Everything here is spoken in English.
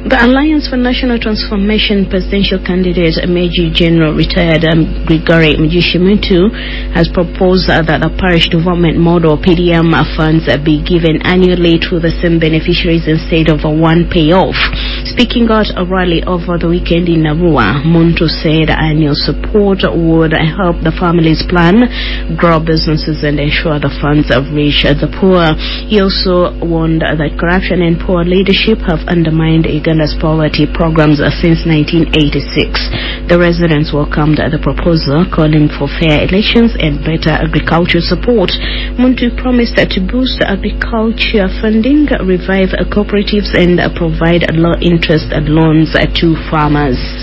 The Alliance for National Transformation presidential candidate Major General retired Gregory Mugishimuntu has proposed that the parish development model PDM funds be given annually to the same beneficiaries instead of a one payoff. Speaking at a rally over the weekend in Narua, Muntu said annual support would help the families plan, grow businesses and ensure the funds reach the poor. He also warned that corruption and poor leadership have undermined Uganda's poverty programs since 1986. The residents welcomed the proposal, calling for fair elections and better agriculture support. Muntu promised to boost agriculture funding, revive cooperatives and provide low-interest loans to farmers.